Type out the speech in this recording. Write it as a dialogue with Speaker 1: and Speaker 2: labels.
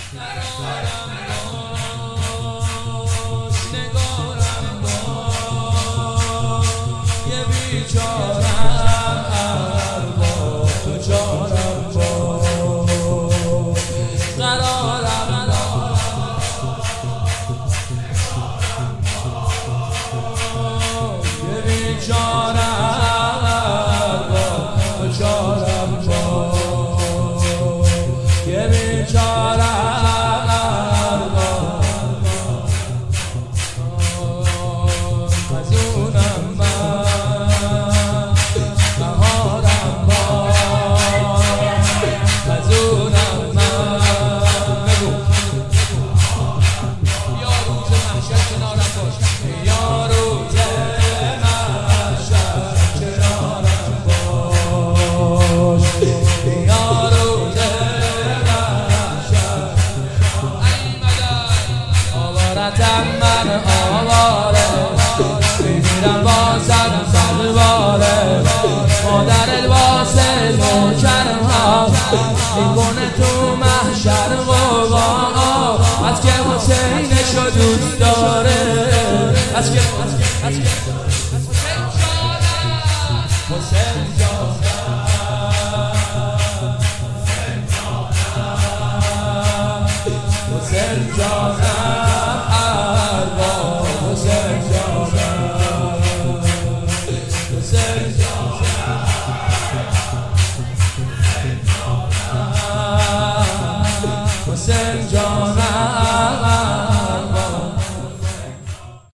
Speaker 1: قرارم باش نگارم باش یه بیچارم با تو چارم باش قرارم باش یه بیچارم با تو چارم باش یه بیچارم من آواره میمیرم واسد سلواره مادر واسه نوکرها میکنه تو محشر غوغا از که حسینشو دوست داره از که حسین جانم